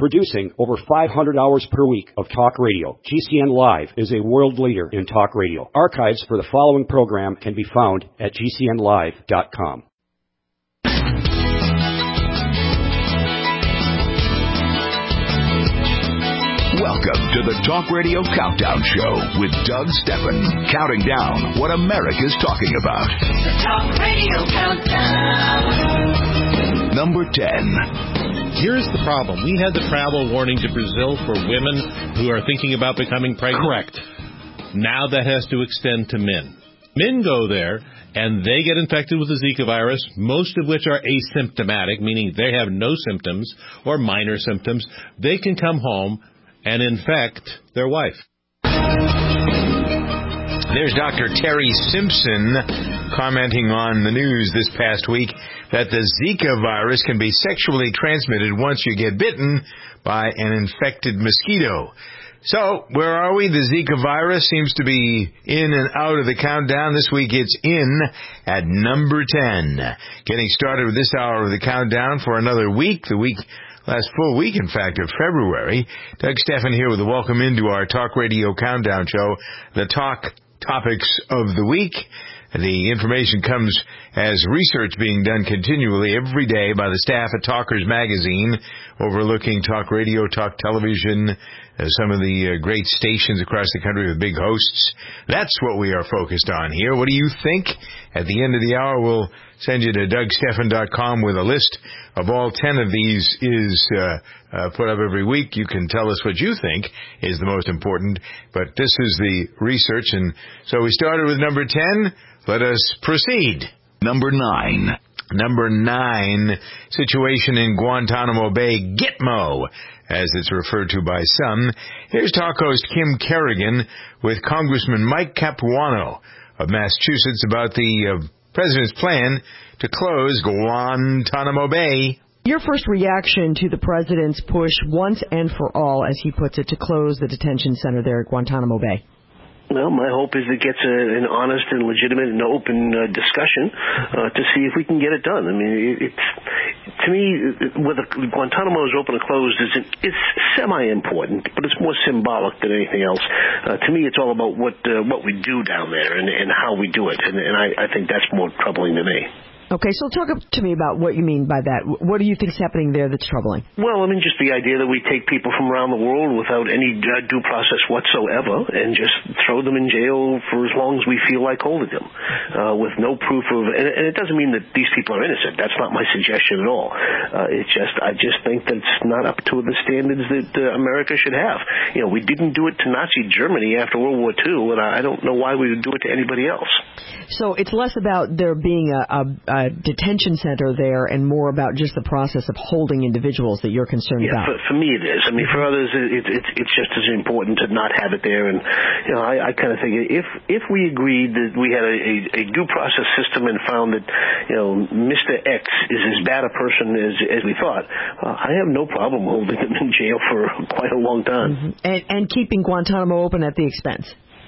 Producing over 500 hours per week of talk radio, GCN Live is a world leader in talk radio. Archives for the following program can be found at GCNlive.com. Welcome to the Talk Radio Countdown Show with Doug Stephan, counting down what America's talking about. The Talk Radio Countdown. Number 10. Here's the problem. We had the travel warning to Brazil for women who are thinking about becoming pregnant. Correct. Now that has to extend to men. Men go there, and they get infected with the Zika virus, most of which are asymptomatic, meaning they have no symptoms or minor symptoms. They can come home and infect their wife. There's Dr. Terry Simpson commenting on the news this past week that the Zika virus can be sexually transmitted once you get bitten by an infected mosquito. So, where are we? The Zika virus seems to be in and out of the countdown. This week it's in at number 10. Getting started with this hour of the countdown for another week, last full week, in fact, of February. Doug Stephan here with a welcome into our Talk Radio Countdown Show, the Talk Topics of the Week. The information comes as research being done continually every day by the staff at Talkers Magazine, overlooking talk radio, talk television, some of the great stations across the country with big hosts. That's what we are focused on here. What do you think? At the end of the hour, we'll send you to DougStephan.com with a list of all 10 of these is put up every week. You can tell us what you think is the most important, but this is the research. And so we started with number 10. Let us proceed. Number 9. Number 9, situation in Guantanamo Bay, Gitmo, as it's referred to by some. Here's talk host Kim Kerrigan with Congressman Mike Capuano of Massachusetts about the president's plan to close Guantanamo Bay. Your first reaction to the president's push once and for all, as he puts it, to close the detention center there at Guantanamo Bay? Well, my hope is it gets an honest and legitimate and open discussion to see if we can get it done. I mean, to me, whether Guantanamo is open or closed is semi-important, but it's more symbolic than anything else. To me, it's all about what we do down there and how we do it, and I think that's more troubling to me. Okay, so talk to me about what you mean by that. What do you think is happening there that's troubling? Well, I mean, just the idea that we take people from around the world without any due process whatsoever and just throw them in jail for as long as we feel like holding them, with no proof of, and it doesn't mean that these people are innocent. That's not my suggestion at all. I just think that it's not up to the standards that America should have. You know, we didn't do it to Nazi Germany after World War II, and I don't know why we would do it to anybody else. So it's less about there being a detention center there and more about just the process of holding individuals that you're concerned about. For me it is. I mean, for others it's just as important to not have it there. And you know, I kind of think if we agreed that we had a due process system and found that, you know, Mr. X is as bad a person as we thought, I have no problem holding him in jail for quite a long time. Mm-hmm. And keeping Guantanamo open at the expense.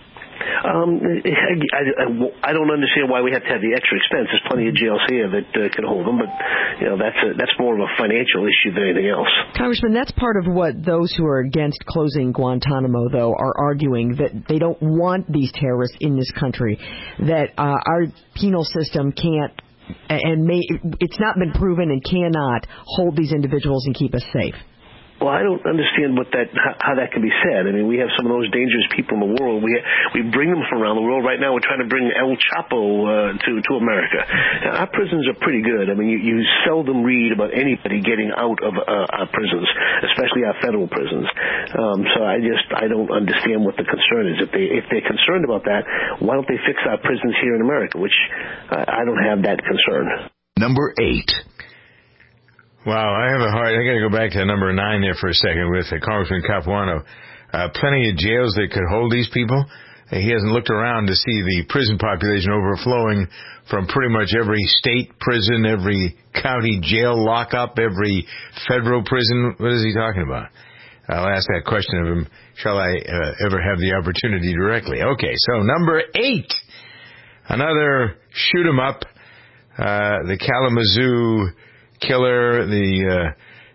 I don't understand why we have to have the extra expense. There's plenty of jails here that can hold them, but you know, that's more of a financial issue than anything else. Congressman, that's part of what those who are against closing Guantanamo, though, are arguing, that they don't want these terrorists in this country, that our penal system can't it's not been proven and cannot hold these individuals and keep us safe. Well, I don't understand how that can be said. I mean, we have some of those dangerous people in the world. We bring them from around the world. Right now, we're trying to bring El Chapo to America. Now, our prisons are pretty good. I mean, you seldom read about anybody getting out of our prisons, especially our federal prisons. So I don't understand what the concern is. If they're concerned about that, why don't they fix our prisons here in America? Which I don't have that concern. Number 8. Wow, I got to go back to number 9 there for a second with Congressman Capuano. Plenty of jails that could hold these people. He hasn't looked around to see the prison population overflowing from pretty much every state prison, every county jail lockup, every federal prison. What is he talking about? I'll ask that question of him. Shall I ever have the opportunity directly? Okay, so number 8. Another shoot 'em up. The Kalamazoo killer,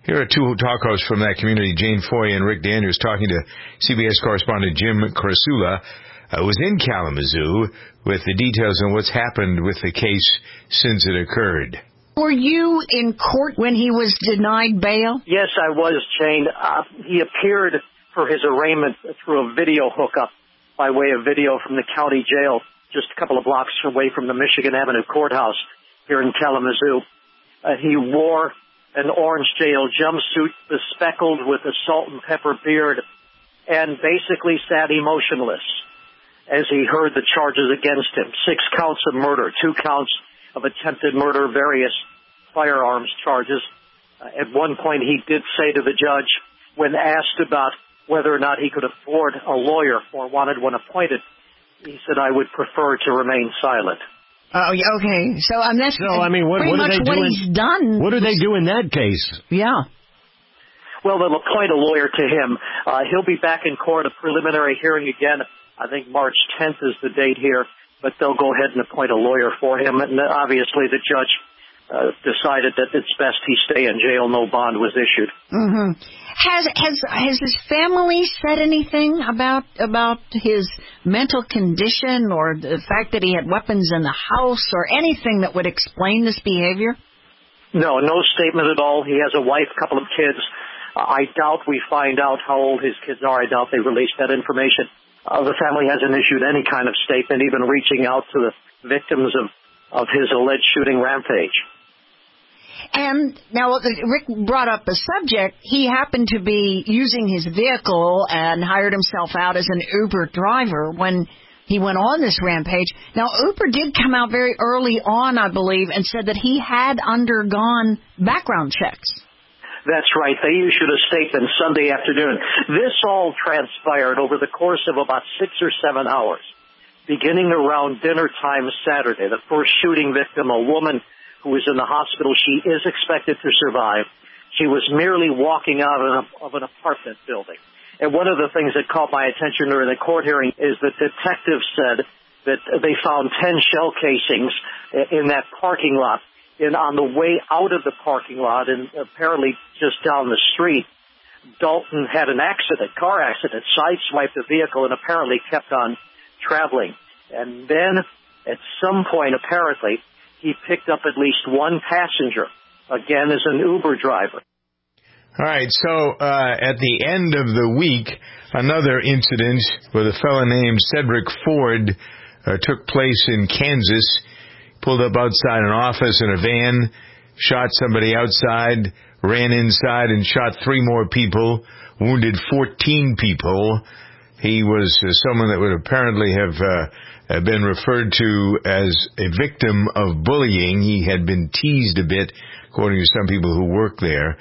Here are two talk hosts from that community, Jane Foy and Rick Daniels, talking to CBS correspondent Jim Krasula, who was in Kalamazoo with the details on what's happened with the case since it occurred. Were you in court when he was denied bail? Yes, I was, Jane. He appeared for his arraignment through a video hookup by way of video from the county jail just a couple of blocks away from the Michigan Avenue courthouse here in Kalamazoo. He wore an orange jail jumpsuit bespeckled with a salt and pepper beard and basically sat emotionless as he heard the charges against him. 6 counts of murder, 2 counts of attempted murder, various firearms charges. At one point he did say to the judge, when asked about whether or not he could afford a lawyer or wanted one appointed, he said, I would prefer to remain silent. Oh, okay. So that's what he's done. What do they do in that case? Yeah. Well, they'll appoint a lawyer to him. He'll be back in court, a preliminary hearing again. I think March 10th is the date here, but they'll go ahead and appoint a lawyer for him. And obviously the judge decided that it's best he stay in jail. No bond was issued. Mm-hmm. Has his family said anything about his mental condition or the fact that he had weapons in the house or anything that would explain this behavior? No statement at all. He has a wife, a couple of kids. I doubt we find out how old his kids are. I doubt they released that information. The family hasn't issued any kind of statement, even reaching out to the victims of his alleged shooting rampage. And now Rick brought up a subject. He happened to be using his vehicle and hired himself out as an Uber driver when he went on this rampage. Now, Uber did come out very early on, I believe, and said that he had undergone background checks. That's right. They issued a statement Sunday afternoon. This all transpired over the course of about 6 or 7 hours, beginning around dinner time Saturday. The first shooting victim, a woman who was in the hospital, she is expected to survive. She was merely walking out of an apartment building. And one of the things that caught my attention during the court hearing is that detectives said that they found 10 shell casings in that parking lot. And on the way out of the parking lot, and apparently just down the street, Dalton had an car accident, sideswiped the vehicle, and apparently kept on traveling. And then, at some point, apparently, he picked up at least one passenger, again as an Uber driver. All right, so at the end of the week, another incident with a fellow named Cedric Ford took place in Kansas. Pulled up outside an office in a van, shot somebody outside, ran inside and shot 3 more people, wounded 14 people. He was someone that would apparently have been referred to as a victim of bullying. He had been teased a bit, according to some people who work there.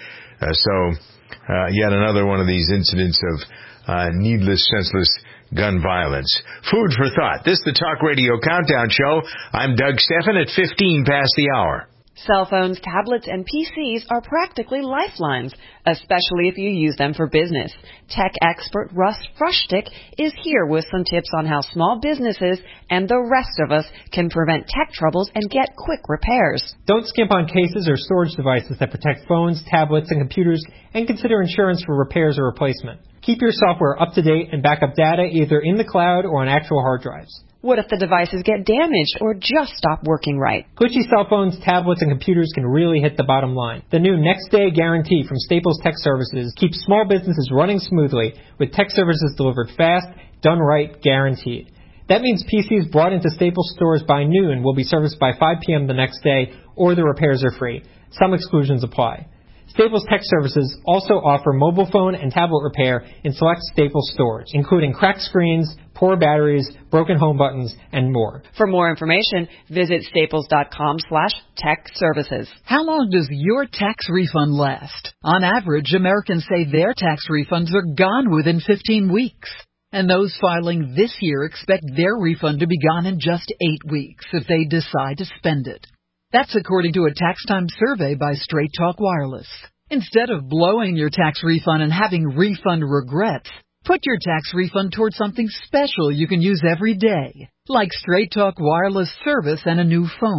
Yet another one of these incidents of needless, senseless gun violence. Food for thought. This is the Talk Radio Countdown Show. I'm Doug Steffen at 15 past the hour. Cell phones, tablets, and PCs are practically lifelines, especially if you use them for business. Tech expert Russ Frushtick is here with some tips on how small businesses and the rest of us can prevent tech troubles and get quick repairs. Don't skimp on cases or storage devices that protect phones, tablets, and computers, and consider insurance for repairs or replacement. Keep your software up to date and back up data either in the cloud or on actual hard drives. What if the devices get damaged or just stop working right? Glitchy cell phones, tablets, and computers can really hit the bottom line. The new Next Day Guarantee from Staples Tech Services keeps small businesses running smoothly with tech services delivered fast, done right, guaranteed. That means PCs brought into Staples stores by noon will be serviced by 5 p.m. the next day, or the repairs are free. Some exclusions apply. Staples Tech Services also offer mobile phone and tablet repair in select Staples stores, including cracked screens, poor batteries, broken home buttons, and more. For more information, visit staples.com/tech services. How long does your tax refund last? On average, Americans say their tax refunds are gone within 15 weeks. And those filing this year expect their refund to be gone in just 8 weeks if they decide to spend it. That's according to a tax time survey by Straight Talk Wireless. Instead of blowing your tax refund and having refund regrets, put your tax refund towards something special you can use every day, like Straight Talk Wireless service and a new phone.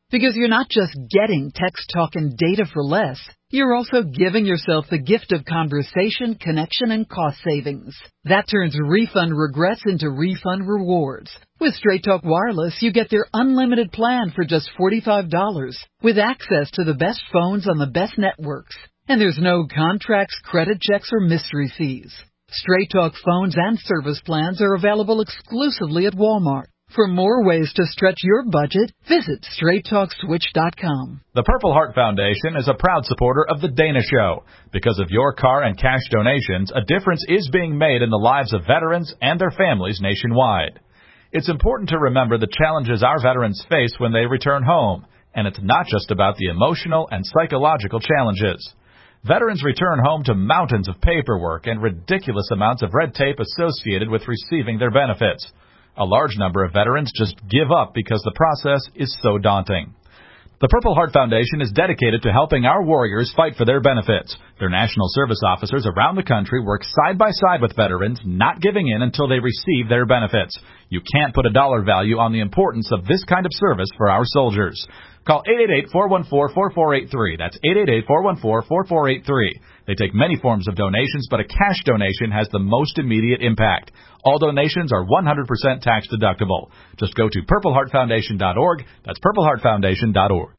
Because you're not just getting text, talk, and data for less, you're also giving yourself the gift of conversation, connection, and cost savings. That turns refund regrets into refund rewards. With Straight Talk Wireless, you get their unlimited plan for just $45, with access to the best phones on the best networks. And there's no contracts, credit checks, or mystery fees. Straight Talk phones and service plans are available exclusively at Walmart. For more ways to stretch your budget, visit StraightTalkSwitch.com. The Purple Heart Foundation is a proud supporter of The Dana Show. Because of your car and cash donations, a difference is being made in the lives of veterans and their families nationwide. It's important to remember the challenges our veterans face when they return home, and it's not just about the emotional and psychological challenges. Veterans return home to mountains of paperwork and ridiculous amounts of red tape associated with receiving their benefits. A large number of veterans just give up because the process is so daunting. The Purple Heart Foundation is dedicated to helping our warriors fight for their benefits. Their national service officers around the country work side by side with veterans, not giving in until they receive their benefits. You can't put a dollar value on the importance of this kind of service for our soldiers. Call 888-414-4483. That's 888-414-4483. They take many forms of donations, but a cash donation has the most immediate impact. All donations are 100% tax deductible. Just go to purpleheartfoundation.org. That's purpleheartfoundation.org.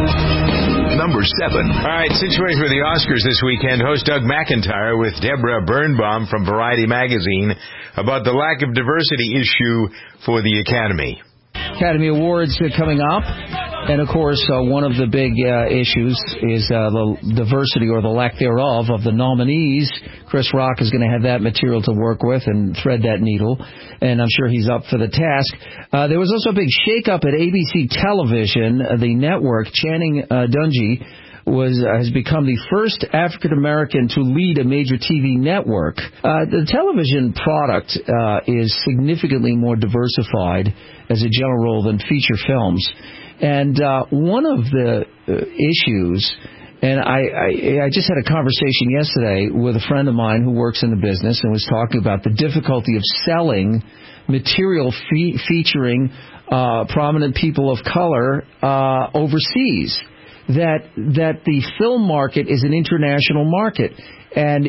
Number 7. All right, situation with the Oscars this weekend. Host Doug McIntyre with Deborah Birnbaum from Variety Magazine about the lack of diversity issue for the Academy. Academy Awards coming up. And, of course, one of the big issues is the diversity or the lack thereof of the nominees. Chris Rock is going to have that material to work with and thread that needle, and I'm sure he's up for the task. There was also a big shakeup at ABC Television, the network. Channing Dungey has become the first African-American to lead a major TV network. The television product is significantly more diversified as a general rule than feature films. And one of the issues, and I just had a conversation yesterday with a friend of mine who works in the business and was talking about the difficulty of selling material featuring prominent people of color overseas. That the film market is an international market, and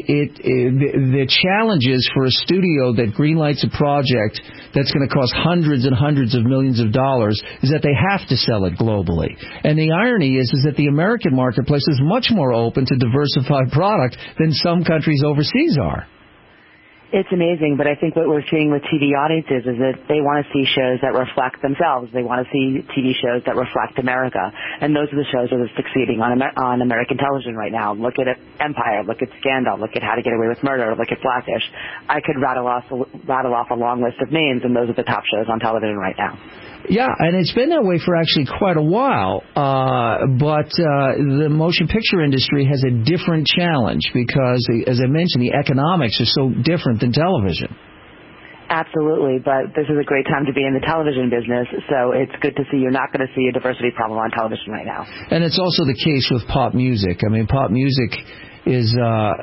the challenges for a studio that greenlights a project that's going to cost hundreds and hundreds of millions of dollars is that they have to sell it globally. And the irony is that the American marketplace is much more open to diversified product than some countries overseas are. It's amazing, but I think what we're seeing with TV audiences is that they want to see shows that reflect themselves. They want to see TV shows that reflect America, and those are the shows that are succeeding on American television right now. Look at Empire, look at Scandal, look at How to Get Away with Murder, look at Blackish. I could rattle off a long list of names, and those are the top shows on television right now. Yeah, and it's been that way for actually quite a while, but the motion picture industry has a different challenge because, as I mentioned, the economics are so different than television. Absolutely, but this is a great time to be in the television business, so it's good to see you're not going to see a diversity problem on television right now. And it's also the case with pop music. I mean, pop music is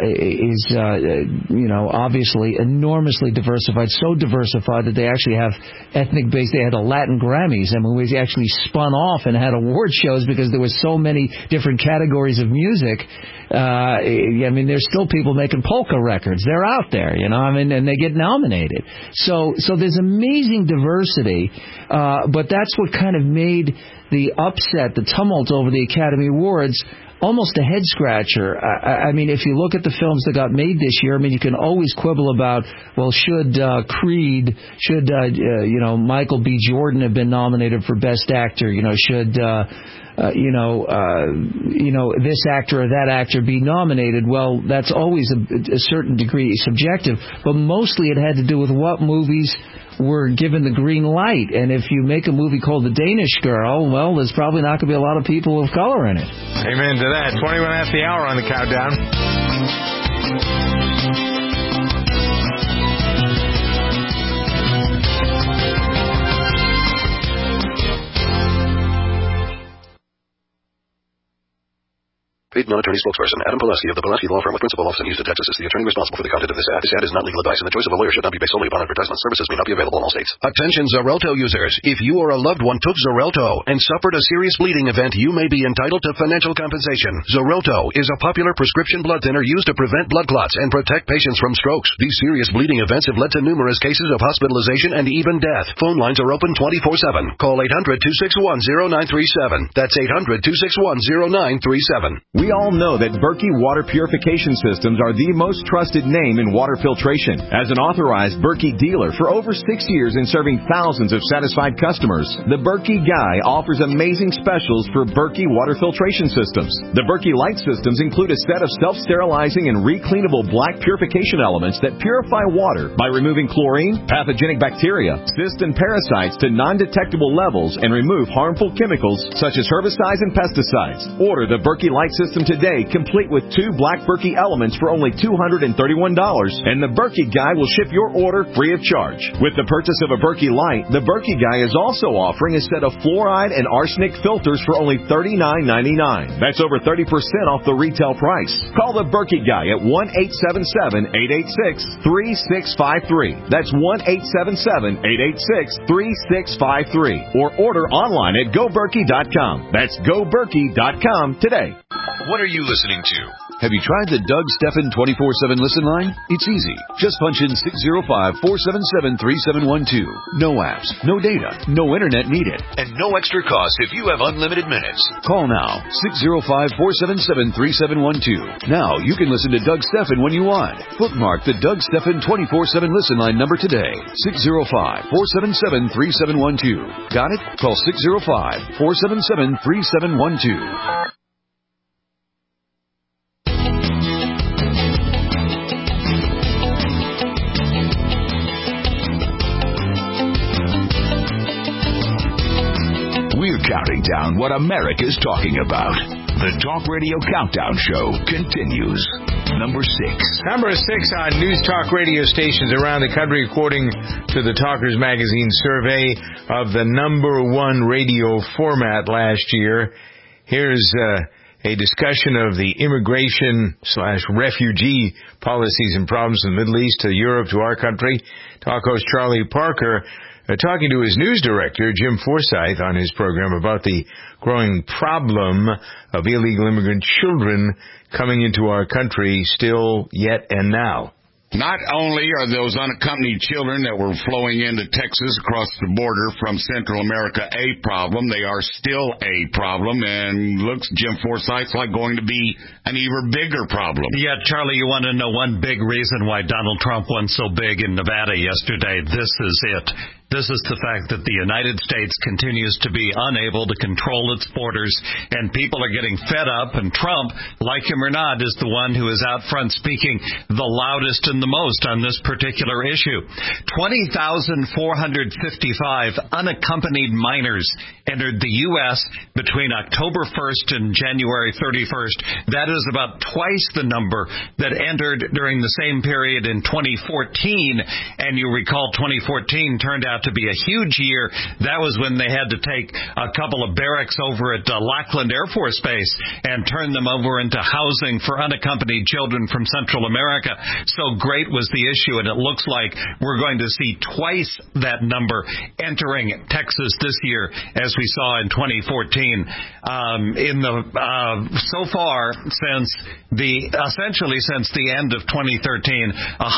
obviously enormously diversified, so diversified that they actually have ethnic base. They had a Latin Grammys. I mean, we actually spun off and had award shows because there were so many different categories of music. I mean, there's still people making polka records. They're out there, and they get nominated. So there's amazing diversity, but that's what kind of made the upset, the tumult over the Academy Awards almost a head-scratcher. I mean, if you look at the films that got made this year, I mean, you can always quibble about, well, should Creed, should Michael B. Jordan have been nominated for Best Actor? Should this actor or that actor be nominated? Well, that's always a certain degree subjective, but mostly it had to do with what movies were given the green light. And if you make a movie called The Danish Girl, well, there's probably not going to be a lot of people of color in it. Amen to that. 21 after the hour on the countdown. Feed non-attorney spokesperson. Adam Pileski of the Pileski Law Firm with principal office in Houston, Texas is the attorney responsible for the content of this ad. This ad is not legal advice, and the choice of a lawyer should not be based solely upon advertisement. Services may not be available in all states. Attention Xarelto users. If you or a loved one took Xarelto and suffered a serious bleeding event, you may be entitled to financial compensation. Xarelto is a popular prescription blood thinner used to prevent blood clots and protect patients from strokes. These serious bleeding events have led to numerous cases of hospitalization and even death. Phone lines are open 24/7. Call 800-261-0937. That's 800-261-0937. We all know that Berkey Water Purification Systems are the most trusted name in water filtration. As an authorized Berkey dealer for over 6 years and serving thousands of satisfied customers, the Berkey Guy offers amazing specials for Berkey water filtration systems. The Berkey Light systems include a set of self-sterilizing and recleanable black purification elements that purify water by removing chlorine, pathogenic bacteria, cysts, and parasites to non-detectable levels and remove harmful chemicals such as herbicides and pesticides. Order the Berkey Light system today, complete with 2 black Berkey elements for only $231, and the Berkey Guy will ship your order free of charge. With the purchase of a Berkey Light, the Berkey Guy is also offering a set of fluoride and arsenic filters for only $39.99. That's over 30% off the retail price. Call the Berkey Guy at 1-877-886-3653. That's 1-877-886-3653. Or order online at GoBerkey.com. That's GoBerkey.com today. What are you listening to? Have you tried the Doug Stephan 24/7 listen line? It's easy. Just punch in 605-477-3712. No apps, no data, no internet needed, and no extra cost if you have unlimited minutes. Call now, 605-477-3712. Now you can listen to Doug Stephan when you want. Bookmark the Doug Stephan 24/7 listen line number today. 605-477-3712. Got it? Call 605-477-3712. We're counting down what America's talking about. The Talk Radio Countdown Show continues. Number 6. Number 6 on news talk radio stations around the country, according to the Talkers Magazine survey of the number 1 radio format last year. Here's a discussion of the immigration/refugee policies and problems in the Middle East, to Europe, to our country. Talk host Charlie Parker talking to his news director, Jim Forsyth, on his program about the growing problem of illegal immigrant children coming into our country still, yet, and now. Not only are those unaccompanied children that were flowing into Texas across the border from Central America a problem, they are still a problem, and looks, Jim Forsyth's like going to be an even bigger problem. Yeah, Charlie, you want to know one big reason why Donald Trump won so big in Nevada yesterday? This is it. This is the fact that the United States continues to be unable to control its borders, and people are getting fed up, and Trump, like him or not, is the one who is out front speaking the loudest and the most on this particular issue. 20,455 unaccompanied minors entered the U.S. between October 1st and January 31st. That is about twice the number that entered during the same period in 2014, and you recall 2014 turned out to be a huge year. That was when they had to take a couple of barracks over at Lackland Air Force Base and turn them over into housing for unaccompanied children from Central America. So great was the issue, and it looks like we're going to see twice that number entering Texas this year as we saw in 2014. So far since the end of 2013,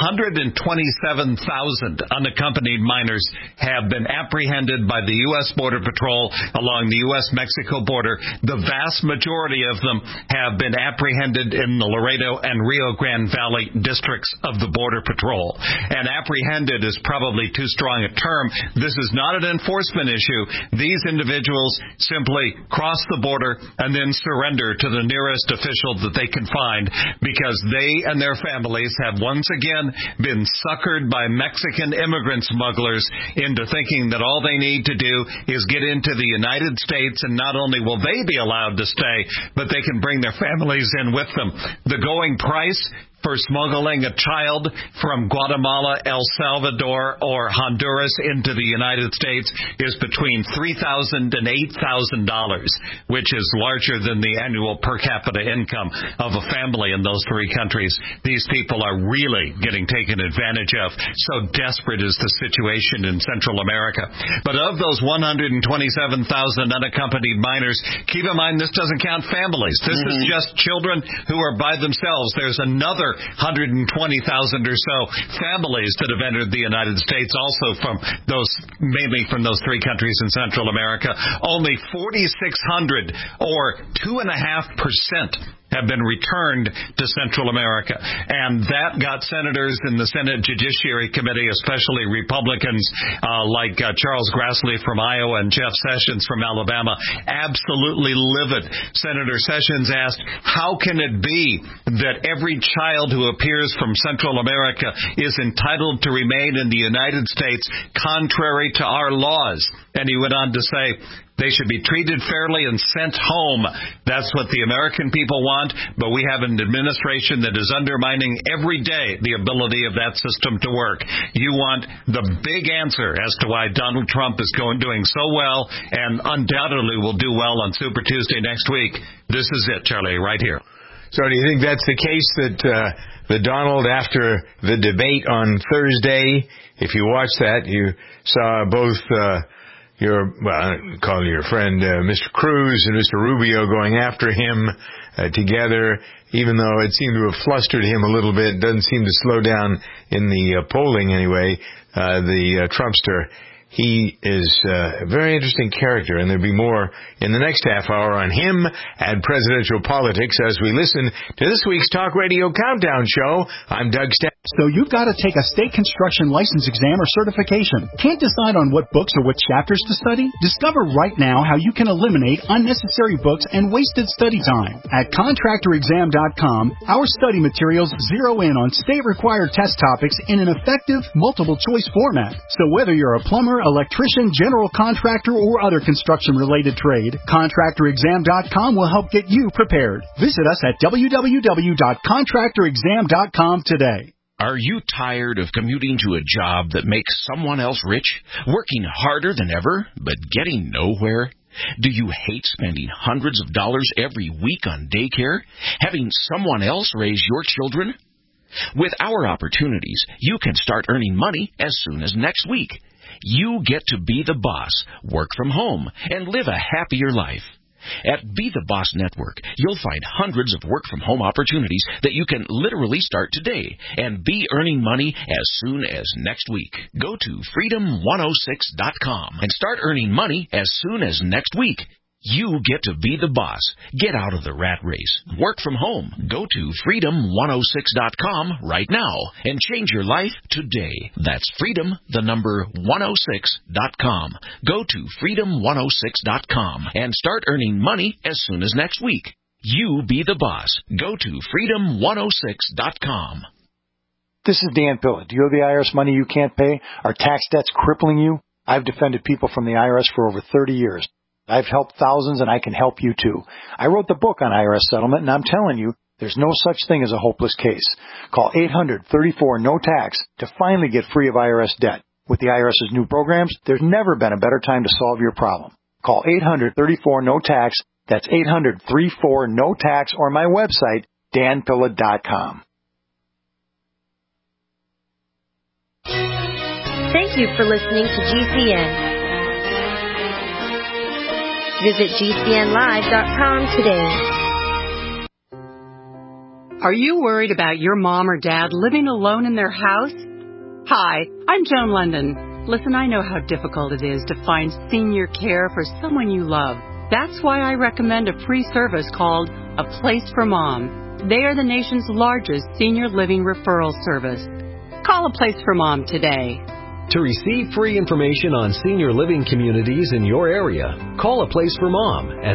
127,000 unaccompanied minors have been apprehended by the U.S. Border Patrol along the U.S.-Mexico border. The vast majority of them have been apprehended in the Laredo and Rio Grande Valley districts of the Border Patrol. And apprehended is probably too strong a term. This is not an enforcement issue. These individuals simply cross the border and then surrender to the nearest official that they can find, because they and their families have once again been suckered by Mexican immigrant smugglers into thinking that all they need to do is get into the United States, and not only will they be allowed to stay, but they can bring their families in with them. The going price, for smuggling a child from Guatemala, El Salvador, or Honduras into the United States is between $3,000 and $8,000, which is larger than the annual per capita income of a family in those three countries. These people are really getting taken advantage of. So desperate is the situation in Central America. But of those 127,000 unaccompanied minors, keep in mind this doesn't count families. This is just children who are by themselves. There's another 120,000 or so families that have entered the United States, also from those, mainly from those three countries in Central America. Only 4,600, or 2.5%, have been returned to Central America. And that got senators in the Senate Judiciary Committee, especially Republicans like Charles Grassley from Iowa and Jeff Sessions from Alabama, absolutely livid. Senator Sessions asked, how can it be that every child who appears from Central America is entitled to remain in the United States contrary to our laws? And he went on to say, they should be treated fairly and sent home. That's what the American people want, but we have an administration that is undermining every day the ability of that system to work. You want the big answer as to why Donald Trump is doing so well and undoubtedly will do well on Super Tuesday next week. This is it, Charlie, right here. So do you think that's the case that Donald, after the debate on Thursday, if you watched that, you saw both call your friend Mr. Cruz and Mr. Rubio going after him together, even though it seemed to have flustered him a little bit. Doesn't seem to slow down in the polling anyway, the Trumpster. He is a very interesting character, and there'll be more in the next half hour on him and presidential politics as we listen to this week's Talk Radio Countdown Show. I'm Doug Stepp. So you've got to take a state construction license exam or certification. Can't decide on what books or what chapters to study? Discover right now how you can eliminate unnecessary books and wasted study time. At contractorexam.com, our study materials zero in on state-required test topics in an effective, multiple-choice format. So whether you're a plumber, electrician, general contractor, or other construction-related trade, contractorexam.com will help get you prepared. Visit us at www.contractorexam.com today. Are you tired of commuting to a job that makes someone else rich, working harder than ever, but getting nowhere? Do you hate spending hundreds of dollars every week on daycare, having someone else raise your children? With our opportunities, you can start earning money as soon as next week. You get to be the boss, work from home, and live a happier life. At Be the Boss Network, you'll find hundreds of work-from-home opportunities that you can literally start today and be earning money as soon as next week. Go to freedom106.com and start earning money as soon as next week. You get to be the boss. Get out of the rat race. Work from home. Go to freedom106.com right now and change your life today. That's freedom106.com. Go to freedom106.com and start earning money as soon as next week. You be the boss. Go to freedom106.com. This is Dan Pilla. Do you owe the IRS money you can't pay? Are tax debts crippling you? I've defended people from the IRS for over 30 years. I've helped thousands, and I can help you too. I wrote the book on IRS settlement, and I'm telling you, there's no such thing as a hopeless case. Call 800-34-NO-TAX to finally get free of IRS debt. With the IRS's new programs, there's never been a better time to solve your problem. Call 800-34-NO-TAX. That's 800-34-NO-TAX, or my website, danpilla.com. Thank you for listening to GCN. Visit GCNlive.com today. Are you worried about your mom or dad living alone in their house? Hi, I'm Joan London. Listen, I know how difficult it is to find senior care for someone you love. That's why I recommend a free service called A Place for Mom. They are the nation's largest senior living referral service. Call A Place for Mom today. To receive free information on senior living communities in your area, call A Place for Mom at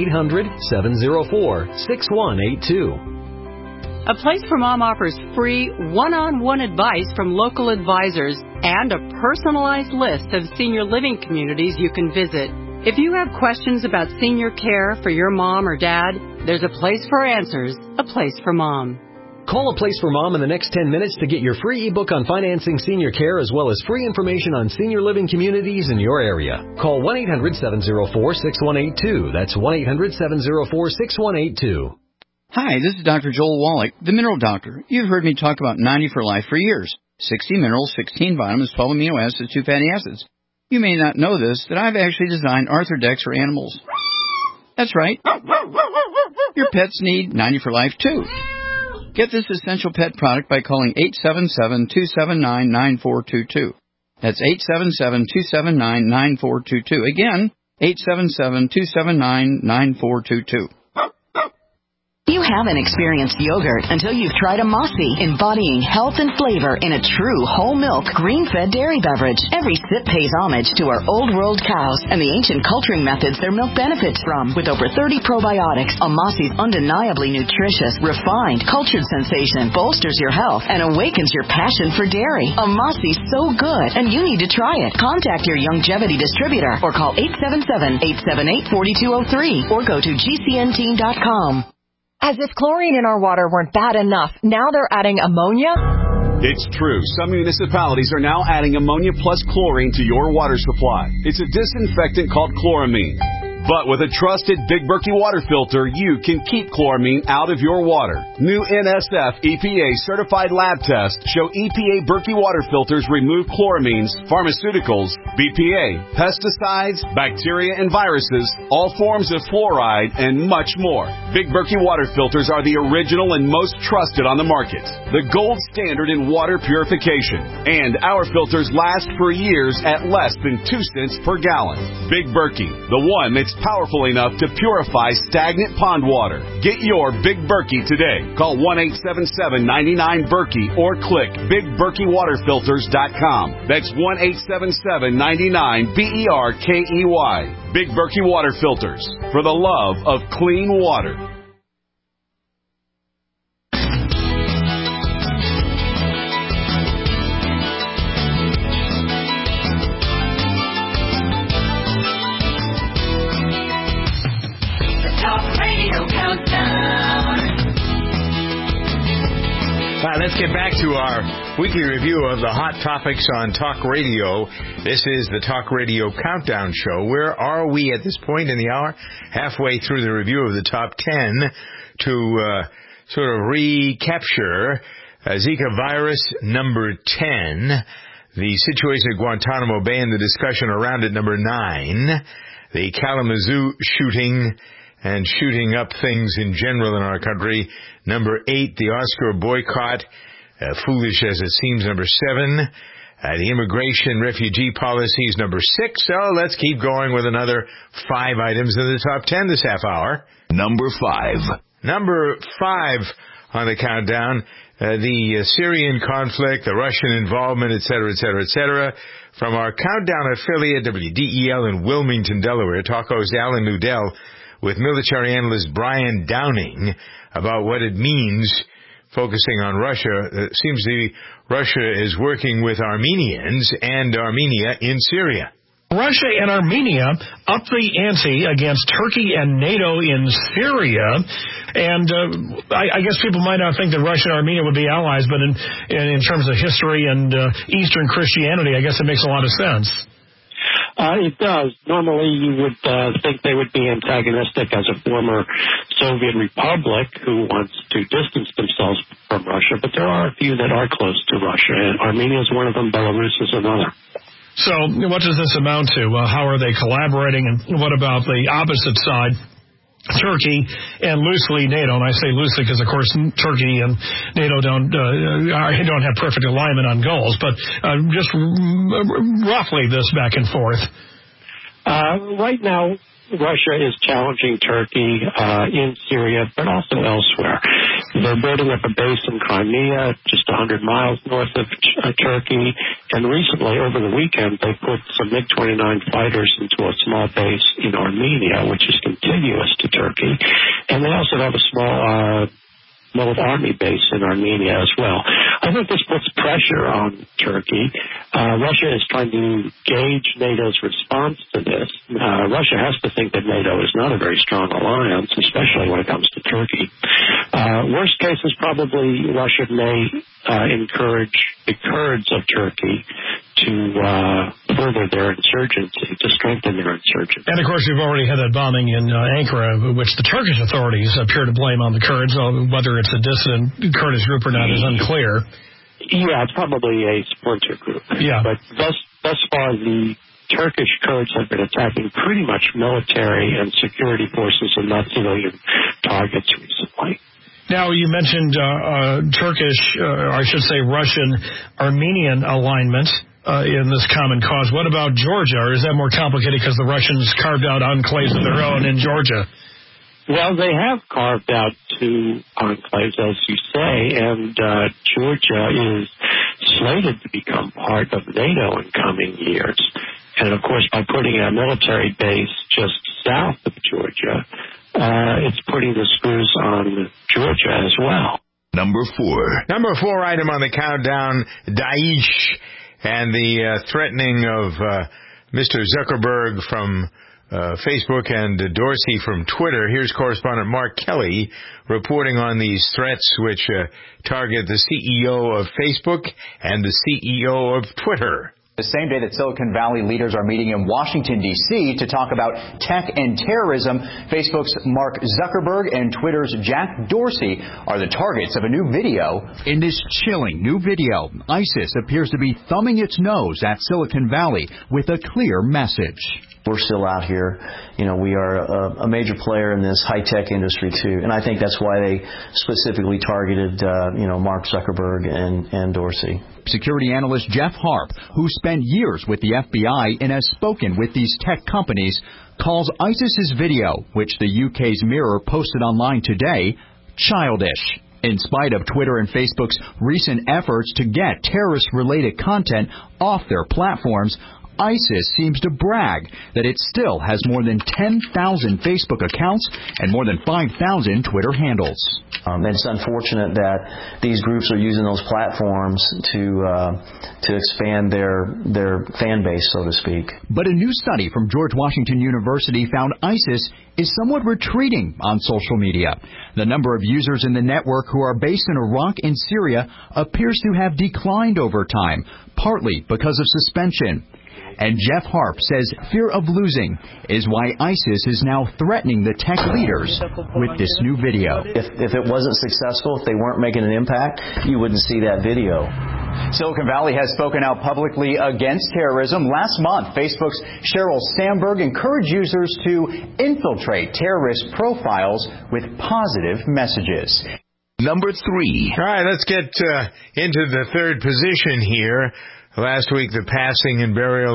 1-800-704-6182. A Place for Mom offers free one-on-one advice from local advisors and a personalized list of senior living communities you can visit. If you have questions about senior care for your mom or dad, there's a place for answers, A Place for Mom. Call A Place for Mom in the next 10 minutes to get your free ebook on financing senior care as well as free information on senior living communities in your area. Call 1-800-704-6182. That's 1-800-704-6182. Hi, this is Dr. Joel Wallach, the Mineral Doctor. You've heard me talk about 90 for Life for years. 60 minerals, 16 vitamins, 12 amino acids, 2 fatty acids. You may not know this, that I've actually designed Arthrodex for animals. That's right. Your pets need 90 for Life, too. Get this essential pet product by calling 877-279-9422. That's 877-279-9422. Again, 877-279-9422. You haven't experienced yogurt until you've tried a Mossy, embodying health and flavor in a true whole milk, green-fed dairy beverage. Every sip pays homage to our old world cows and the ancient culturing methods their milk benefits from. With over 30 probiotics, a Mossy's undeniably nutritious, refined, cultured sensation bolsters your health and awakens your passion for dairy. A Mossy's so good, and you need to try it. Contact your Longevity distributor or call 877-878-4203 or go to gcnteam.com. As if chlorine in our water weren't bad enough, now they're adding ammonia? It's true. Some municipalities are now adding ammonia plus chlorine to your water supply. It's a disinfectant called chloramine. But with a trusted Big Berkey water filter, you can keep chloramine out of your water. New NSF EPA certified lab tests show EPA Berkey water filters remove chloramines, pharmaceuticals, BPA, pesticides, bacteria and viruses, all forms of fluoride, and much more. Big Berkey water filters are the original and most trusted on the market. The gold standard in water purification. And our filters last for years at less than 2 cents per gallon. Big Berkey, the one that's powerful enough to purify stagnant pond water. Get your Big Berkey today. Call 1-877-99-BERKEY or click BigBerkeyWaterFilters.com. That's 1-877-99-BERKEY. Big Berkey Water Filters, for the love of clean water. Let's get back to our weekly review of the hot topics on Talk Radio. This is the Talk Radio Countdown Show. Where are we at this point in the hour? Halfway through the review of the top 10 to sort of recapture Zika virus number 10, the situation at Guantanamo Bay and the discussion around it number 9, the Kalamazoo shooting and shooting up things in general in our country. Number 8, the Oscar boycott, foolish as it seems. Number 7, the immigration refugee policies. Number 6. So let's keep going with another 5 items in the top 10 this half hour. Number 5. Number 5 on the countdown, the Syrian conflict, the Russian involvement, etc., etc., etc. From our countdown affiliate, WDEL in Wilmington, Delaware, talk host Alan Nudell with military analyst Brian Downing about what it means, focusing on Russia. It seems Russia is working with Armenians and Armenia in Syria. Russia and Armenia up the ante against Turkey and NATO in Syria. And I guess people might not think that Russia and Armenia would be allies, but in terms of history and Eastern Christianity, I guess it makes a lot of sense. It does. Normally you would think they would be antagonistic as a former Soviet republic who wants to distance themselves from Russia, but there are a few that are close to Russia, and Armenia is one of them, Belarus is another. So what does this amount to? How are they collaborating, and what about the opposite side? Turkey and loosely NATO, and I say loosely because, of course, Turkey and NATO don't have perfect alignment on goals, but just roughly this back and forth. Right now, Russia is challenging Turkey in Syria, but also elsewhere. They're building up a base in Crimea, just 100 miles north of Turkey, and recently, over the weekend, they put some MiG-29 fighters into a small base in Armenia, which is contiguous to Turkey, and they also have a small army base in Armenia as well. I think this puts pressure on Turkey. Russia is trying to gauge NATO's response to this. Russia has to think that NATO is not a very strong alliance, especially when it comes to Turkey. Worst case is probably Russia may encourage the Kurds of Turkey to further their insurgency, to strengthen their insurgency. And, of course, we've already had that bombing in Ankara, which the Turkish authorities appear to blame on the Kurds. Whether it's a dissident Kurdish group or not is unclear. Yeah, it's probably a splinter group. Yeah. But thus far, the Turkish Kurds have been attacking pretty much military and security forces and not civilian targets recently. Now, you mentioned Turkish, I should say Russian-Armenian alignment in this common cause. What about Georgia? Or is that more complicated because the Russians carved out enclaves of their own in Georgia? Well, they have carved out two enclaves, as you say, and Georgia is slated to become part of NATO in coming years. And, of course, by putting a military base just south of Georgia, it's putting the screws on Georgia as well. Number 4. Number 4 item on the countdown, Daesh and the threatening of Mr. Zuckerberg from Facebook and Dorsey from Twitter. Here's correspondent Mark Kelly reporting on these threats which target the CEO of Facebook and the CEO of Twitter. The same day that Silicon Valley leaders are meeting in Washington, D.C. to talk about tech and terrorism, Facebook's Mark Zuckerberg and Twitter's Jack Dorsey are the targets of a new video. In this chilling new video, ISIS appears to be thumbing its nose at Silicon Valley with a clear message. We're still out here. We are a major player in this high-tech industry, too. And I think that's why they specifically targeted, Mark Zuckerberg and Dorsey. Security analyst Jeff Harp, who spent years with the FBI and has spoken with these tech companies, calls ISIS's video, which the UK's Mirror posted online today, childish. In spite of Twitter and Facebook's recent efforts to get terrorist-related content off their platforms, ISIS seems to brag that it still has more than 10,000 Facebook accounts and more than 5,000 Twitter handles. It's unfortunate that these groups are using those platforms to expand their fan base, so to speak. But a new study from George Washington University found ISIS is somewhat retreating on social media. The number of users in the network who are based in Iraq and Syria appears to have declined over time, partly because of suspension. And Jeff Harp says fear of losing is why ISIS is now threatening the tech leaders with this new video. If it wasn't successful, if they weren't making an impact, you wouldn't see that video. Silicon Valley has spoken out publicly against terrorism. Last month, Facebook's Sheryl Sandberg encouraged users to infiltrate terrorist profiles with positive messages. Number 3. All right, let's get into the third position here. Last week, the passing and burial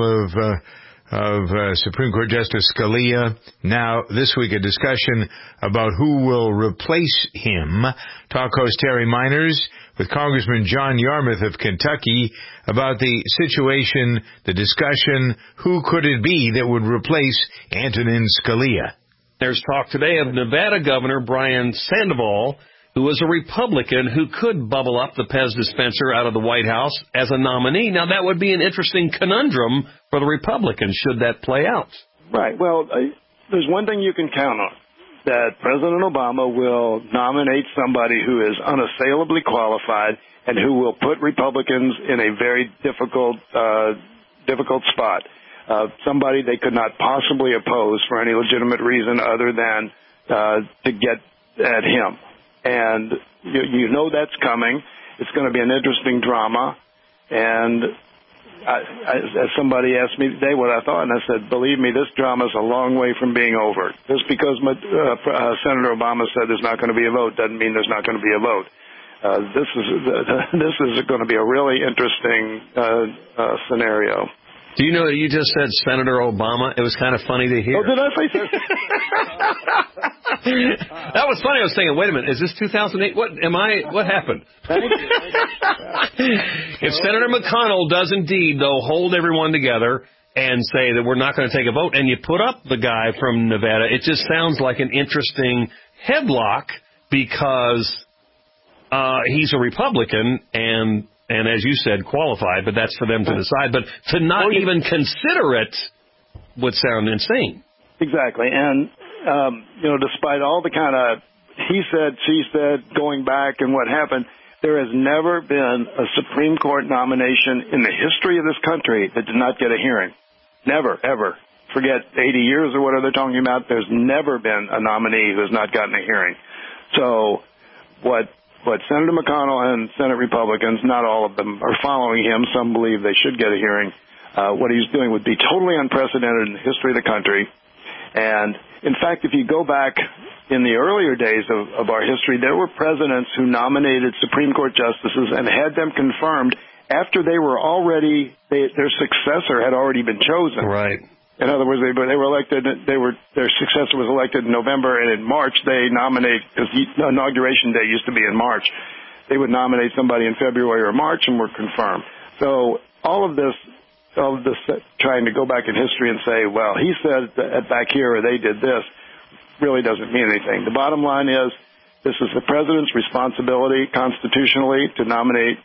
of Supreme Court Justice Scalia. Now, this week, a discussion about who will replace him. Talk host Terry Miners with Congressman John Yarmuth of Kentucky about the situation, the discussion, who could it be that would replace Antonin Scalia. There's talk today of Nevada Governor Brian Sandoval, who is a Republican who could bubble up the Pez dispenser out of the White House as a nominee. Now, that would be an interesting conundrum for the Republicans, should that play out. Right. Well, there's one thing you can count on, that President Obama will nominate somebody who is unassailably qualified and who will put Republicans in a very difficult spot. Somebody they could not possibly oppose for any legitimate reason other than to get at him. And you know that's coming. It's going to be an interesting drama. And as somebody asked me today what I thought, and I said, believe me, this drama is a long way from being over. Just because Senator Obama said there's not going to be a vote doesn't mean there's not going to be a vote. This is going to be a really interesting scenario. Do you know that you just said Senator Obama? It was kind of funny to hear. Oh, did I say that? That was funny. I was thinking, wait a minute, is this 2008? What happened? If Senator McConnell does indeed, though, hold everyone together and say that we're not going to take a vote, and you put up the guy from Nevada, it just sounds like an interesting headlock because he's a Republican and as you said, qualified, but that's for them to decide. But to not even consider it would sound insane. Exactly. And, despite all the kind of he said, she said, going back and what happened, there has never been a Supreme Court nomination in the history of this country that did not get a hearing. Never, ever. Forget 80 years or whatever they're talking about. There's never been a nominee who has not gotten a hearing. So what Senator McConnell and Senate Republicans, not all of them, are following him. Some believe they should get a hearing. What he's doing would be totally unprecedented in the history of the country. And, in fact, if you go back in the earlier days of our history, there were presidents who nominated Supreme Court justices and had them confirmed after they were already, their successor had already been chosen. Right. In other words, they were elected. Their successor was elected in November, and in March they nominate, because the inauguration day used to be in March. They would nominate somebody in February or March and were confirmed. So all of this trying to go back in history and say, well, he said that back here or they did this, really doesn't mean anything. The bottom line is this is the president's responsibility constitutionally to nominate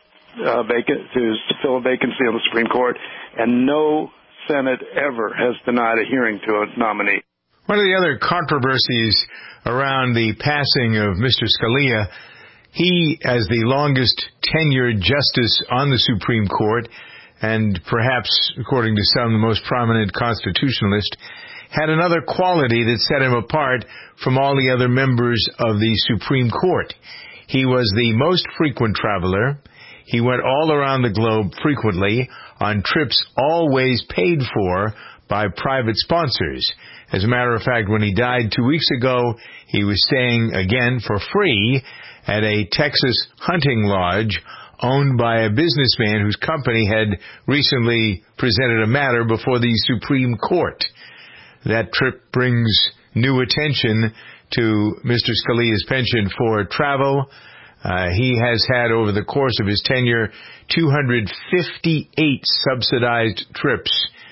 to fill a vacancy on the Supreme Court, and no Senate ever has denied a hearing to a nominee. One of the other controversies around the passing of Mr. Scalia, he, as the longest tenured justice on the Supreme Court, and perhaps, according to some, the most prominent constitutionalist, had another quality that set him apart from all the other members of the Supreme Court. He was the most frequent traveler. He went all around the globe frequently on trips always paid for by private sponsors. As a matter of fact, when he died 2 weeks ago, he was staying again for free at a Texas hunting lodge owned by a businessman whose company had recently presented a matter before the Supreme Court. That trip brings new attention to Mr. Scalia's penchant for travel. He has had, over the course of his tenure, 258 subsidized trips.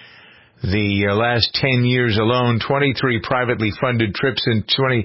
The last 10 years alone, 23 privately funded trips. In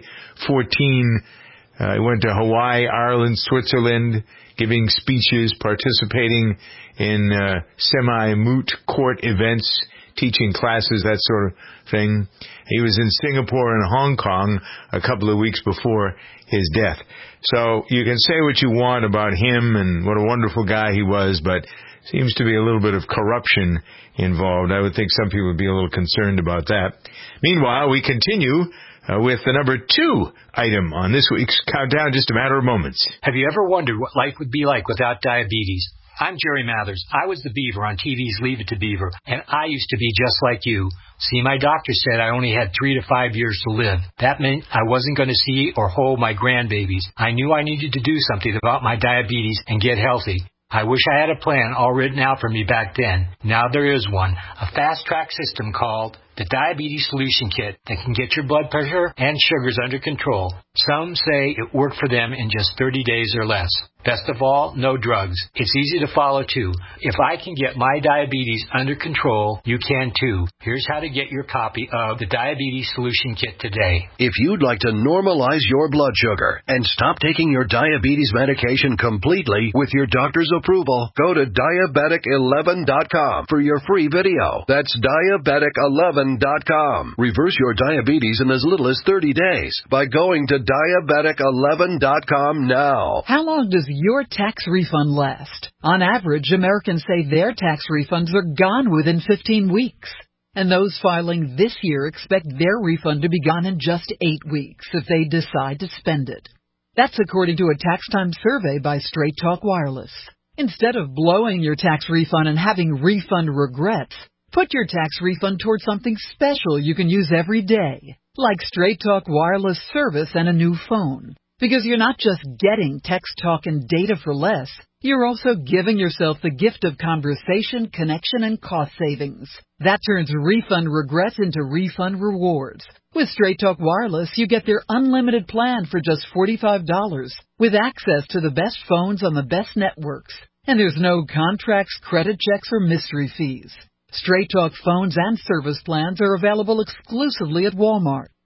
2014, he went to Hawaii, Ireland, Switzerland, giving speeches, participating in semi-moot court events, teaching classes, that sort of thing. He was in Singapore and Hong Kong a couple of weeks before his death. So you can say what you want about him and what a wonderful guy he was, but seems to be a little bit of corruption involved. I would think some people would be a little concerned about that. Meanwhile, we continue with the number 2 item on this week's countdown, just a matter of moments. Have you ever wondered what life would be like without diabetes? I'm Jerry Mathers. I was the Beaver on TV's Leave It to Beaver, and I used to be just like you. See, my doctor said I only had 3 to 5 years to live. That meant I wasn't going to see or hold my grandbabies. I knew I needed to do something about my diabetes and get healthy. I wish I had a plan all written out for me back then. Now there is one, a fast-track system called the Diabetes Solution Kit that can get your blood pressure and sugars under control. Some say it worked for them in just 30 days or less. Best of all, no drugs. It's easy to follow, too. If I can get my diabetes under control, you can, too. Here's how to get your copy of the Diabetes Solution Kit today. If you'd like to normalize your blood sugar and stop taking your diabetes medication completely with your doctor's approval, go to diabetic11.com for your free video. That's diabetic11.com. Reverse your diabetes in as little as 30 days by going to diabetic11.com now. How long does your tax refund last? On average, Americans say their tax refunds are gone within 15 weeks. And those filing this year expect their refund to be gone in just 8 weeks if they decide to spend it. That's according to a tax time survey by Straight Talk Wireless. Instead of blowing your tax refund and having refund regrets, put your tax refund towards something special you can use every day, like Straight Talk Wireless service and a new phone. Because you're not just getting text, talk, and data for less, you're also giving yourself the gift of conversation, connection, and cost savings. That turns refund regrets into refund rewards. With Straight Talk Wireless, you get their unlimited plan for just $45, with access to the best phones on the best networks. And there's no contracts, credit checks, or mystery fees. Straight Talk phones and service plans are available exclusively at Walmart.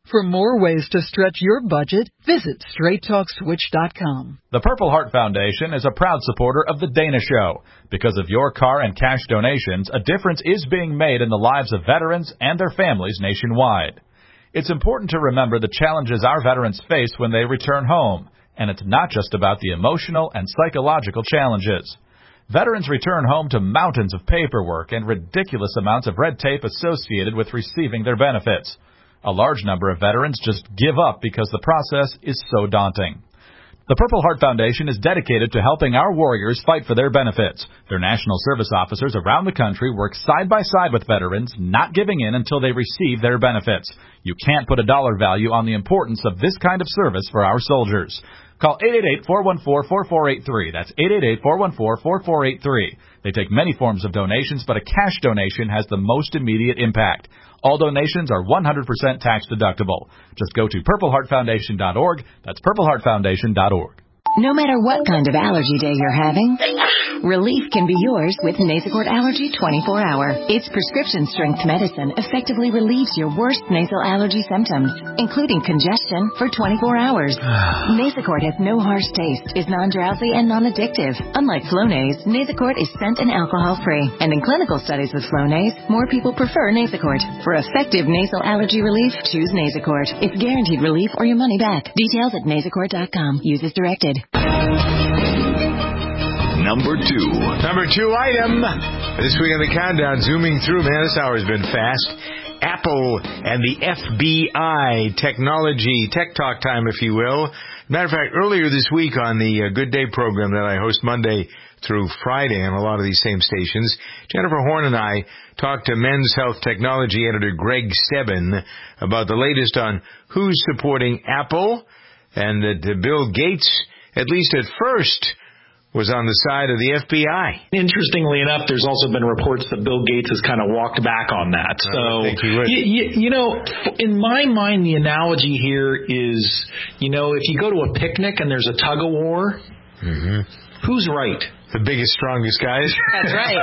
For more ways to stretch your budget, visit StraightTalkSwitch.com. The Purple Heart Foundation is a proud supporter of The Dana Show. Because of your car and cash donations, a difference is being made in the lives of veterans and their families nationwide. It's important to remember the challenges our veterans face when they return home, and it's not just about the emotional and psychological challenges. Veterans return home to mountains of paperwork and ridiculous amounts of red tape associated with receiving their benefits. A large number of veterans just give up because the process is so daunting. The Purple Heart Foundation is dedicated to helping our warriors fight for their benefits. Their national service officers around the country work side by side with veterans, not giving in until they receive their benefits. You can't put a dollar value on the importance of this kind of service for our soldiers. Call 888-414-4483. That's 888-414-4483. They take many forms of donations, but a cash donation has the most immediate impact. All donations are 100% tax deductible. Just go to purpleheartfoundation.org. That's purpleheartfoundation.org. No matter what kind of allergy day you're having, relief can be yours with Nasacort Allergy 24-Hour. Its prescription-strength medicine effectively relieves your worst nasal allergy symptoms, including congestion, for 24 hours. Nasacort has no harsh taste, is non-drowsy, and non-addictive. Unlike Flonase, Nasacort is scent and alcohol-free. And in clinical studies with Flonase, more people prefer Nasacort. For effective nasal allergy relief, choose Nasacort. It's guaranteed relief or your money back. Details at nasacort.com. Use as directed. Number two item. This week on the countdown, zooming through, man, this hour has been fast. Apple and the FBI technology, tech talk time, if you will. Matter of fact, earlier this week on the Good Day program that I host Monday through Friday on a lot of these same stations, Jennifer Horn and I talked to Men's Health Technology editor Greg Stebbin about the latest on who's supporting Apple, and that Bill Gates, at least at first, was on the side of the FBI. Interestingly enough, there's also been reports that Bill Gates has kind of walked back on that. So, you know, in my mind, the analogy here is, you know, if you go to a picnic and there's a tug-of-war, who's right? The biggest, strongest guys. That's right.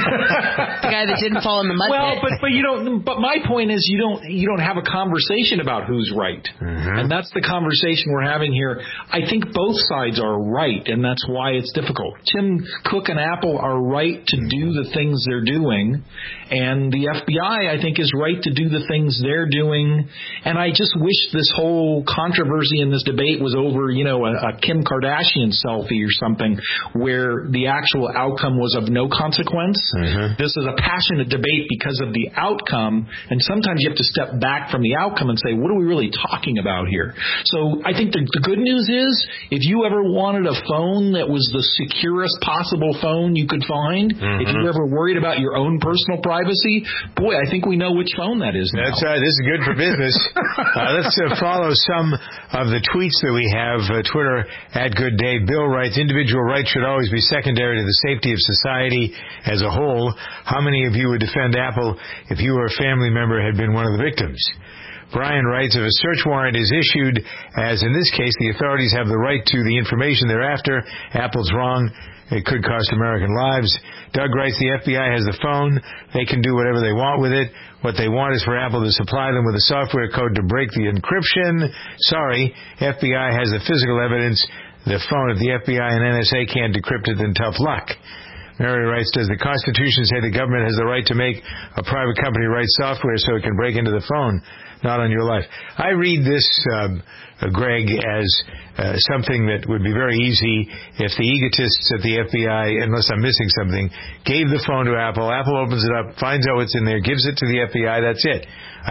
The guy that didn't fall in the mud pit. But you don't. But my point is, you don't have a conversation about who's right, and that's the conversation we're having here. I think both sides are right, and that's why it's difficult. Tim Cook and Apple are right to do the things they're doing, and the FBI, I think, is right to do the things they're doing. And I just wish this whole controversy in this debate was over, you know, a Kim Kardashian selfie or something, where the actual outcome was of no consequence. This is a passionate debate because of the outcome, and sometimes you have to step back from the outcome and say, what are we really talking about here? So I think the good news is, if you ever wanted a phone that was the securest possible phone you could find, if you were ever worried about your own personal privacy, boy, I think we know which phone that is now. That's this is good for business. Let's follow some of the tweets that we have. Twitter @GoodDay. Bill writes, individual rights should always be secondary to the safety of society as a whole. How many of you would defend Apple if you or a family member had been one of the victims? Brian writes, if a search warrant is issued, as in this case, the authorities have the right to the information thereafter. Apple's wrong. It could cost American lives. Doug writes, the FBI has the phone. They can do whatever they want with it. What they want is for Apple to supply them with a software code to break the encryption. Sorry, FBI has the physical evidence. The phone, if the FBI and NSA can't decrypt it, then tough luck. Mary writes, does the Constitution say the government has the right to make a private company write software so it can break into the phone? Not on your life. I read this, Greg, as something that would be very easy if the egotists at the FBI, unless I'm missing something, gave the phone to Apple. Apple opens it up, finds out what's in there, gives it to the FBI. That's it.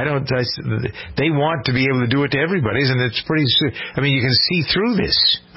They want to be able to do it to everybody, and it's pretty. I mean, you can see through this.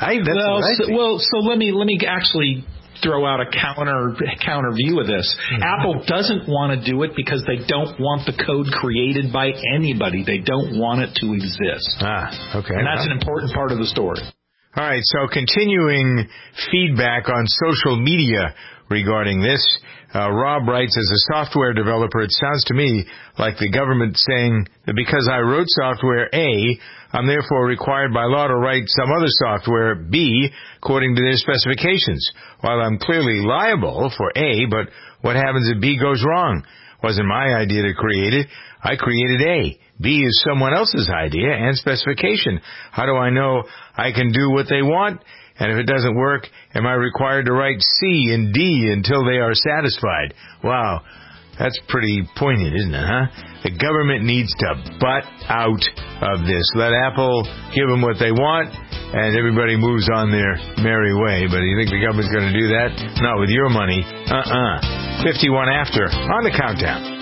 So let me actually throw out a counter view of this. Apple doesn't want to do it because they don't want the code created by anybody. They don't want it to exist. Okay. And that's an important part of the story. All right, so continuing feedback on social media regarding this. Rob writes, as a software developer, it sounds to me like the government saying that because I wrote software A, I'm therefore required by law to write some other software B according to their specifications. While I'm clearly liable for A, but what happens if B goes wrong? Wasn't my idea to create it. I created A. B is someone else's idea and specification. How do I know I can do what they want? And if it doesn't work, am I required to write C and D until they are satisfied? Wow, that's pretty poignant, isn't it, huh? The government needs to butt out of this. Let Apple give them what they want, and everybody moves on their merry way. But do you think the government's going to do that? Not with your money. 51 after on the countdown.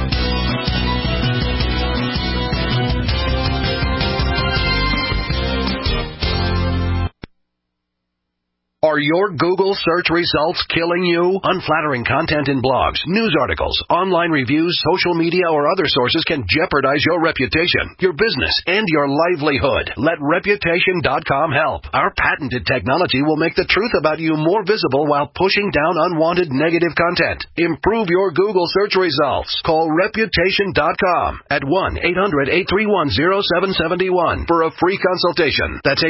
Are your Google search results killing you? Unflattering content in blogs, news articles, online reviews, social media, or other sources can jeopardize your reputation, your business, and your livelihood. Let Reputation.com help. Our patented technology will make the truth about you more visible while pushing down unwanted negative content. Improve your Google search results. Call Reputation.com at 1-800-831-0771 for a free consultation. That's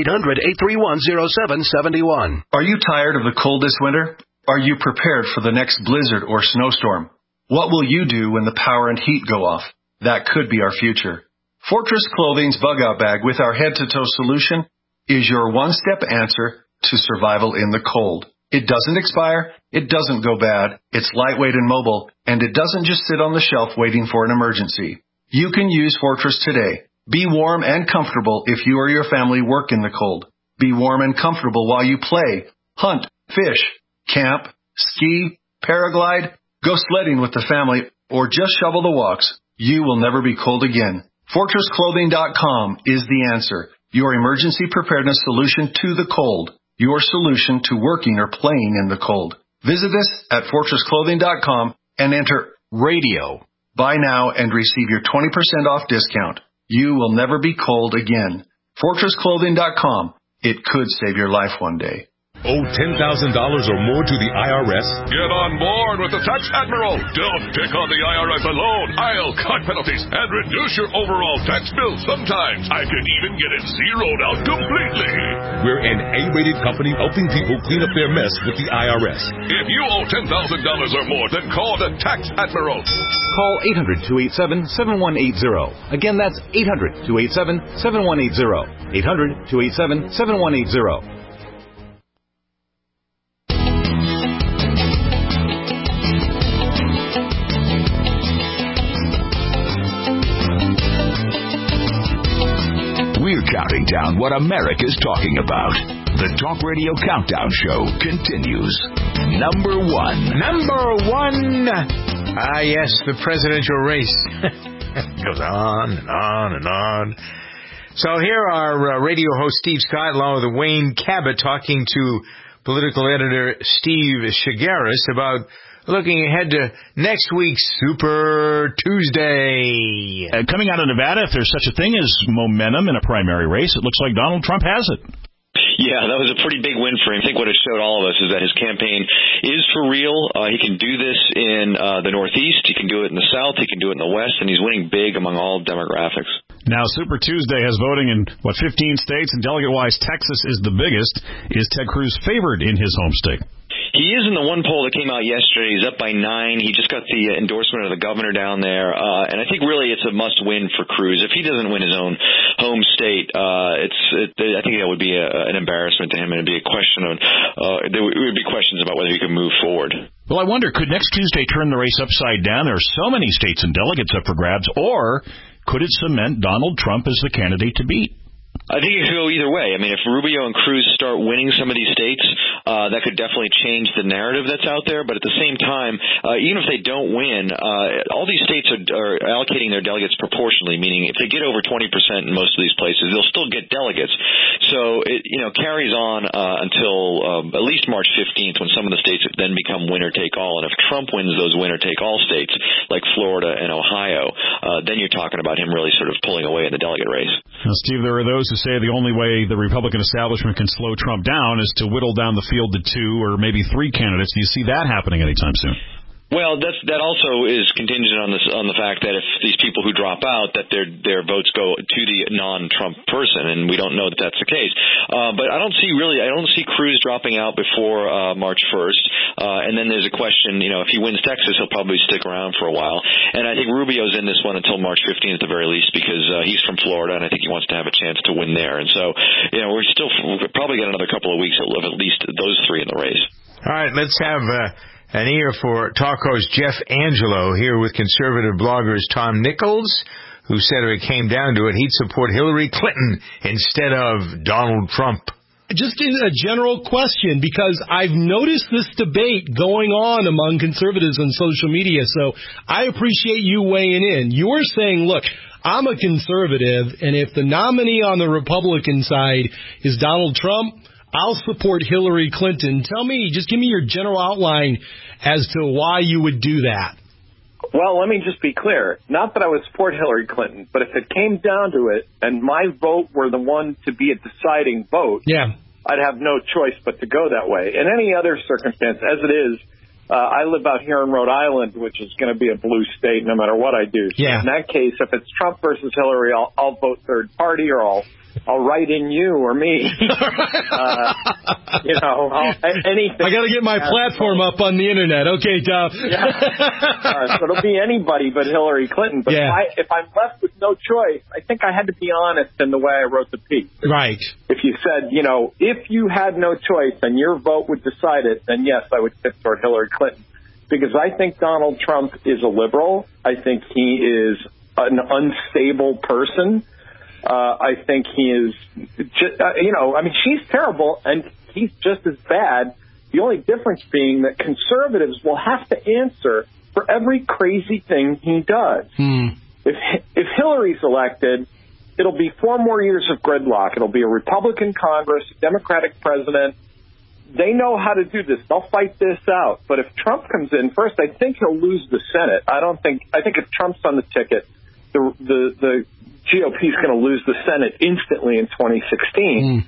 800-831-0771. Are you tired of the coldest winter? Are you prepared for the next blizzard or snowstorm? What will you do when the power and heat go off? That could be our future. Fortress Clothing's Bug-Out Bag with our head-to-toe solution is your one-step answer to survival in the cold. It doesn't expire, it doesn't go bad, it's lightweight and mobile, and it doesn't just sit on the shelf waiting for an emergency. You can use Fortress today. Be warm and comfortable if you or your family work in the cold. Be warm and comfortable while you play, hunt, fish, camp, ski, paraglide, go sledding with the family, or just shovel the walks. You will never be cold again. FortressClothing.com is the answer. Your emergency preparedness solution to the cold. Your solution to working or playing in the cold. Visit us at FortressClothing.com and enter radio. Buy now and receive your 20% off discount. You will never be cold again. FortressClothing.com. It could save your life one day. Owe $10,000 or more to the IRS? Get on board with the Tax Admiral. Don't pick on the IRS alone. I'll cut penalties and reduce your overall tax bill. Sometimes I can even get it zeroed out completely. We're an A-rated company helping people clean up their mess with the IRS. If you owe $10,000 or more, then call the Tax Admiral. Call 800-287-7180. Again, that's 800-287-7180. 800-287-7180. We're counting down what America's talking about. The Talk Radio Countdown Show continues. Number one. Yes, the presidential race. It goes on and on and on. So here are radio host Steve Scott along with Wayne Cabot talking to political editor Steve Shigaris about looking ahead to next week's Super Tuesday. Coming out of Nevada, if there's such a thing as momentum in a primary race, it looks like Donald Trump has it. Yeah, that was a pretty big win for him. I think what it showed all of us is that his campaign is for real. He can do this in the Northeast. He can do it in the South. He can do it in the West. And he's winning big among all demographics. Now, Super Tuesday has voting in, 15 states, and delegate-wise, Texas is the biggest. Is Ted Cruz favored in his home state? He is in the one poll that came out yesterday. He's up by 9. He just got the endorsement of the governor down there. And I think really it's a must-win for Cruz. If he doesn't win his own home state, I think that would be an embarrassment to him, and it'd be a question of there would be questions about whether he could move forward. Well, I wonder, could next Tuesday turn the race upside down? There are so many states and delegates up for grabs. Or could it cement Donald Trump as the candidate to beat? I think it could go either way. I mean, if Rubio and Cruz start winning some of these states, that could definitely change the narrative that's out there. But at the same time, even if they don't win, all these states are allocating their delegates proportionally, meaning if they get over 20% in most of these places, they'll still get delegates. So it carries on until at least March 15th, when some of the states then become winner-take-all. And if Trump wins those winner-take-all states, like Florida and Ohio, then you're talking about him really sort of pulling away in the delegate race. Now, Steve, there are those who say the only way the Republican establishment can slow Trump down is to whittle down the field to 2 or maybe 3 candidates. Do you see that happening anytime soon? Well, that also is contingent on the fact that if these people who drop out, that their votes go to the non-Trump person, and we don't know that that's the case. But I don't see Cruz dropping out before March 1st. And then there's a question, if he wins Texas, he'll probably stick around for a while. And I think Rubio's in this one until March 15th at the very least, because he's from Florida, and I think he wants to have a chance to win there. And so, we'll probably get another couple of weeks of at least those three in the race. All right, let's have an ear for talk host Jeff Angelo here with conservative bloggers Tom Nichols, who said if it came down to it, he'd support Hillary Clinton instead of Donald Trump. Just a general question, because I've noticed this debate going on among conservatives on social media, so I appreciate you weighing in. You're saying, look, I'm a conservative, and if the nominee on the Republican side is Donald Trump, I'll support Hillary Clinton. Just give me your general outline as to why you would do that. Well, let me just be clear. Not that I would support Hillary Clinton, but if it came down to it and my vote were the one to be a deciding vote, I'd have no choice but to go that way. In any other circumstance, as it is, I live out here in Rhode Island, which is going to be a blue state no matter what I do. So in that case, if it's Trump versus Hillary, I'll vote third party, or I'll write in you or me. Anything. I got to get my platform up on the internet. Okay, Tom. So it'll be anybody but Hillary Clinton. But if I'm left with no choice, I think I had to be honest in the way I wrote the piece. Right. If you said, if you had no choice and your vote would decide it, then yes, I would tip toward Hillary Clinton. Because I think Donald Trump is a liberal. I think he is an unstable person. I think he is, she's terrible, and he's just as bad. The only difference being that conservatives will have to answer for every crazy thing he does. If Hillary's elected, it'll be 4 more years of gridlock. It'll be a Republican Congress, a Democratic president. They know how to do this. They'll fight this out. But if Trump comes in, first, I think he'll lose the Senate. I think if Trump's on the ticket, the GOP is going to lose the Senate instantly in 2016.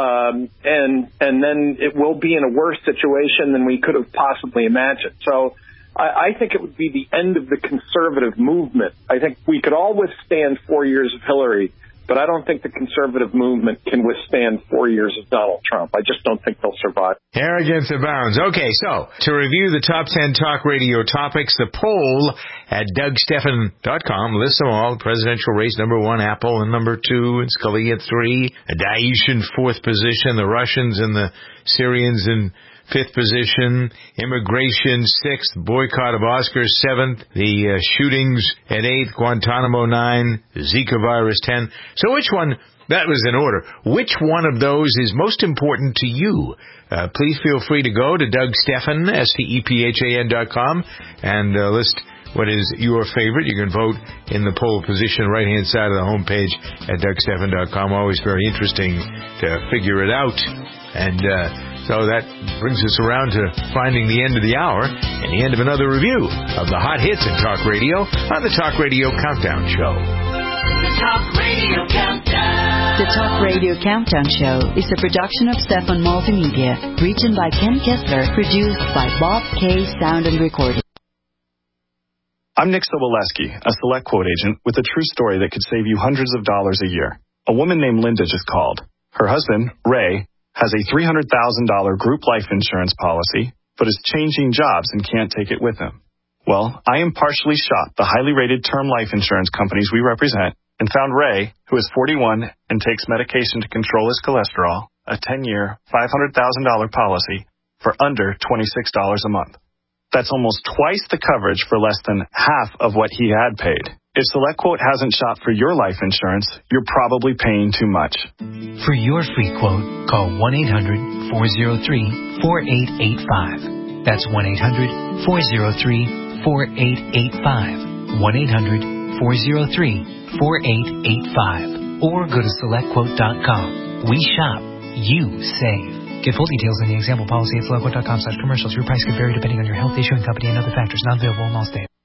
And then it will be in a worse situation than we could have possibly imagined. So I think it would be the end of the conservative movement. I think we could all withstand 4 years of Hillary, but I don't think the conservative movement can withstand 4 years of Donald Trump. I just don't think they'll survive. Arrogance abounds. Okay, so to review the top 10 talk radio topics, the poll at DougStephan.com lists them all. Presidential race, number 1, Apple, and number 2, and Scalia 3, Daesh in 4th position, the Russians and the Syrians in 5th position, immigration 6th, boycott of Oscars 7th, the shootings at 8th, Guantanamo 9, Zika virus 10. So which one, that was in order, which one of those is most important to you? Please feel free to go to DougStephan, STEPHAN.com, and list what is your favorite. You can vote in the poll position right-hand side of the homepage at DougStephan.com. Always very interesting to figure it out. And so that brings us around to finding the end of the hour and the end of another review of the hot hits in talk radio on the Talk Radio Countdown Show. The Talk Radio Countdown. The Talk Radio Countdown Show is a production of Stefan Multimedia, written by Ken Kessler, produced by Bob K. Sound and Recording. I'm Nick Soboleski, a Select Quote agent with a true story that could save you hundreds of dollars a year. A woman named Linda just called. Her husband, Ray, has a $300,000 group life insurance policy, but is changing jobs and can't take it with him. Well, I impartially shopped the highly rated term life insurance companies we represent and found Ray, who is 41 and takes medication to control his cholesterol, a 10-year, $500,000 policy for under $26 a month. That's almost twice the coverage for less than half of what he had paid. If SelectQuote hasn't shopped for your life insurance, you're probably paying too much. For your free quote, call 1-800-403-4885. That's 1-800-403-4885. 1-800-403-4885. Or go to SelectQuote.com. We shop. You save. Get full details in the example policy at SelectQuote.com/commercials. Your price could vary depending on your health, issue, and company and other factors. Not available in all states.